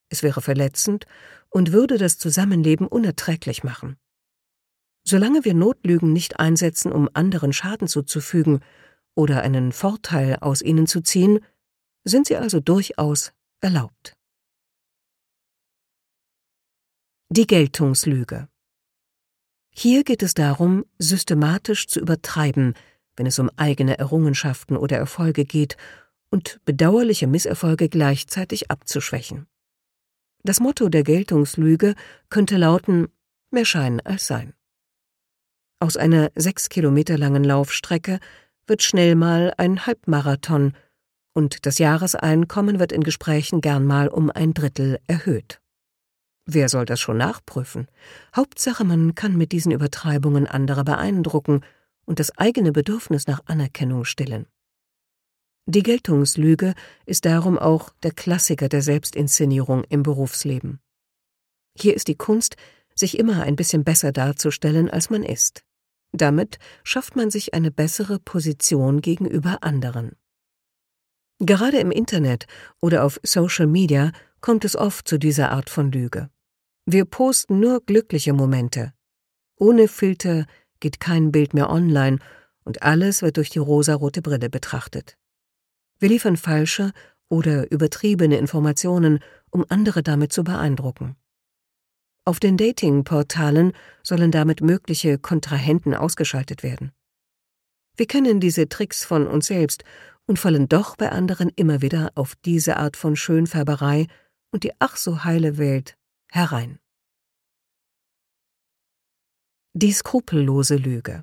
Es wäre verletzend und würde das Zusammenleben unerträglich machen. Solange wir Notlügen nicht einsetzen, um anderen Schaden zuzufügen oder einen Vorteil aus ihnen zu ziehen, sind sie also durchaus erlaubt. Die Geltungslüge. Hier geht es darum, systematisch zu übertreiben, wenn es um eigene Errungenschaften oder Erfolge geht, und bedauerliche Misserfolge gleichzeitig abzuschwächen. Das Motto der Geltungslüge könnte lauten: mehr Schein als Sein. Aus einer 6 Kilometer langen Laufstrecke wird schnell mal ein Halbmarathon, und das Jahreseinkommen wird in Gesprächen gern mal um 1/3 erhöht. Wer soll das schon nachprüfen? Hauptsache, man kann mit diesen Übertreibungen andere beeindrucken und das eigene Bedürfnis nach Anerkennung stillen. Die Geltungslüge ist darum auch der Klassiker der Selbstinszenierung im Berufsleben. Hier ist die Kunst, sich immer ein bisschen besser darzustellen, als man ist. Damit schafft man sich eine bessere Position gegenüber anderen. Gerade im Internet oder auf Social Media kommt es oft zu dieser Art von Lüge. Wir posten nur glückliche Momente. Ohne Filter geht kein Bild mehr online und alles wird durch die rosarote Brille betrachtet. Wir liefern falsche oder übertriebene Informationen, um andere damit zu beeindrucken. Auf den Dating-Portalen sollen damit mögliche Kontrahenten ausgeschaltet werden. Wir kennen diese Tricks von uns selbst und fallen doch bei anderen immer wieder auf diese Art von Schönfärberei und die ach so heile Welt herein. Die skrupellose Lüge.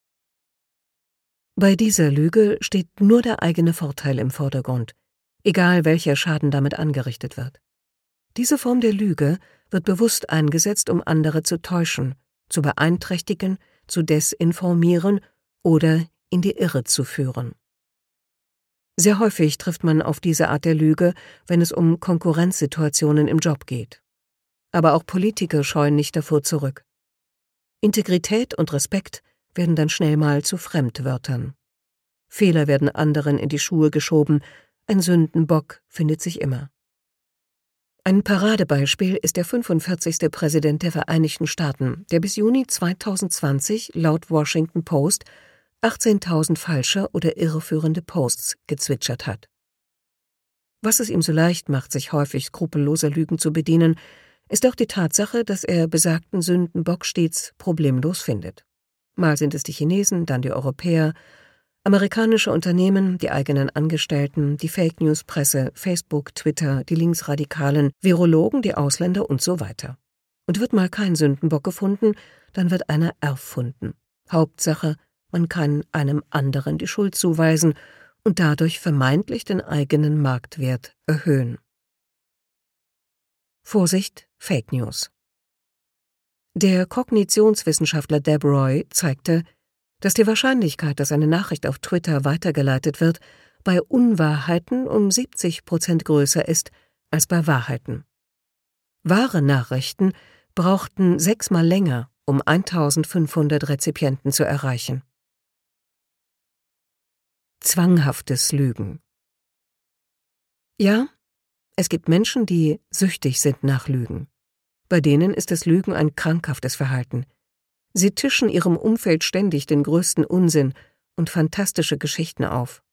Bei dieser Lüge steht nur der eigene Vorteil im Vordergrund, egal welcher Schaden damit angerichtet wird. Diese Form der Lüge wird bewusst eingesetzt, um andere zu täuschen, zu beeinträchtigen, zu desinformieren oder in die Irre zu führen. Sehr häufig trifft man auf diese Art der Lüge, wenn es um Konkurrenzsituationen im Job geht. Aber auch Politiker scheuen nicht davor zurück. Integrität und Respekt werden dann schnell mal zu Fremdwörtern. Fehler werden anderen in die Schuhe geschoben, ein Sündenbock findet sich immer. Ein Paradebeispiel ist der 45. Präsident der Vereinigten Staaten, der bis Juni 2020 laut Washington Post 18.000 falsche oder irreführende Posts gezwitschert hat. Was es ihm so leicht macht, sich häufig skrupelloser Lügen zu bedienen, ist auch die Tatsache, dass er besagten Sündenbock stets problemlos findet. Mal sind es die Chinesen, dann die Europäer, amerikanische Unternehmen, die eigenen Angestellten, die Fake-News-Presse, Facebook, Twitter, die Linksradikalen, Virologen, die Ausländer und so weiter. Und wird mal kein Sündenbock gefunden, dann wird einer erfunden. Hauptsache, man kann einem anderen die Schuld zuweisen und dadurch vermeintlich den eigenen Marktwert erhöhen. Vorsicht, Fake News. Der Kognitionswissenschaftler Deb Roy zeigte, dass die Wahrscheinlichkeit, dass eine Nachricht auf Twitter weitergeleitet wird, bei Unwahrheiten um 70% größer ist als bei Wahrheiten. Wahre Nachrichten brauchten 6-mal länger, um 1500 Rezipienten zu erreichen. Zwanghaftes Lügen. Ja, es gibt Menschen, die süchtig sind nach Lügen. Bei denen ist das Lügen ein krankhaftes Verhalten. Sie tischen ihrem Umfeld ständig den größten Unsinn und fantastische Geschichten auf.